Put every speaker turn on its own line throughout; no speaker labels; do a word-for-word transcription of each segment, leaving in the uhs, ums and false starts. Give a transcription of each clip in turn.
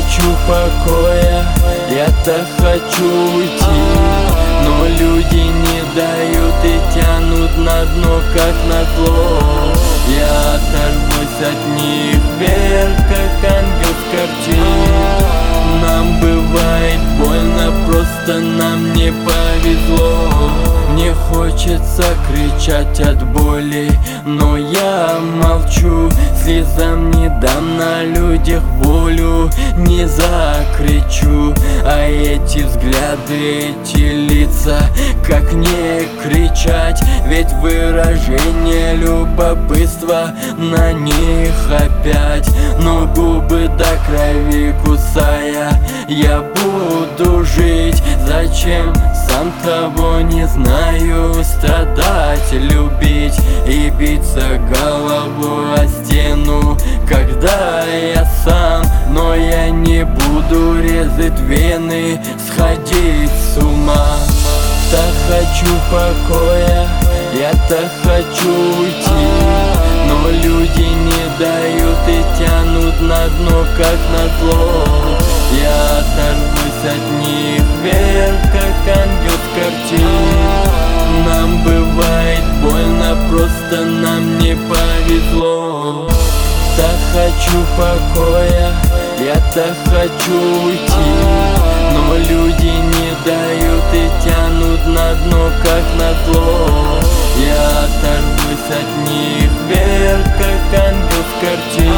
хочу покоя, я-то хочу уйти, но люди не дают и тянут на дно, как назло. Я оторвусь от них вверх, как ангел с картин. Нам бывает больно, просто нам не повезло. Мне хочется кричать от боли, но я молчу. Слезам не дам на людях волю, не закричу. А эти взгляды, эти лица, как не кричать? Ведь выражение любопытства на них опять. Но губы до крови кусая, я буду жить. Зачем, сам того не знаю, страдать, любить и биться головой о стену, когда я сам. Но я не буду резать вены, сходить с ума. Так хочу покоя, я-то хочу уйти, но люди не дают и тянут на дно, как назло. Я оторвусь от них вверх, как ангел с картин. Нам бывает больно, просто нам не повезло. Так хочу покоя, я-то хочу уйти, но люди не дают и тянут на дно, как назло. Я оторвусь от них вверх, как ангел с картин.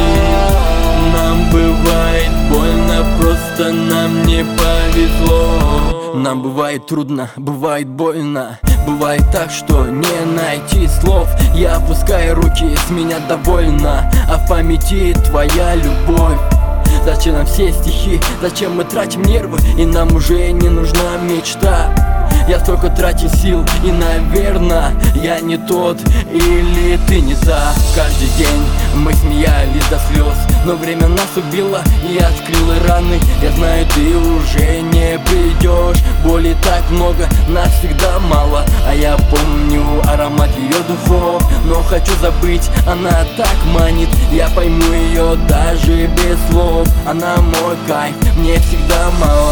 Нам бывает больно, просто нам не повезло. Нам бывает трудно, бывает больно. Бывает так, что не найти слов. Я опускаю руки, с меня довольно, а в памяти твоя любовь. Зачем нам все стихи, зачем мы тратим нервы, и нам уже не нужна мечта. Я столько тратил сил, и, наверное, я не тот, или ты не та. Каждый день мы смеялись до слез, но время нас убило и открыло раны. Я знаю, ты уже не придешь, боли так много, нас всегда мало. А я помню аромат ее духов, но хочу забыть, она так манит. Я пойму ее даже без слов, она мой кайф, мне всегда мало.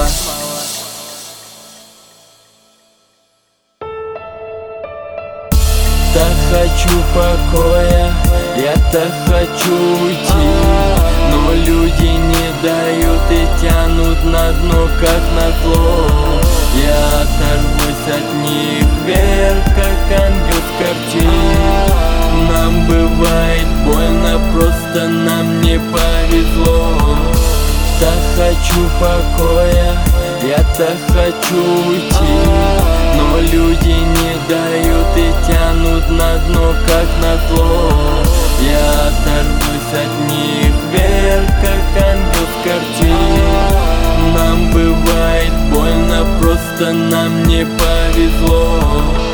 Так хочу покоя, я-то хочу уйти, но люди не дают и тянут на дно, как назло. Я оторвусь от них вверх, как ангел с картин. Нам бывает больно, просто нам не повезло. Так хочу покоя, я-то хочу уйти, но люди не дают и тянут на дно, как назло. Я оторвусь от них вверх, как ангел с картин. Нам бывает больно, просто нам не повезло.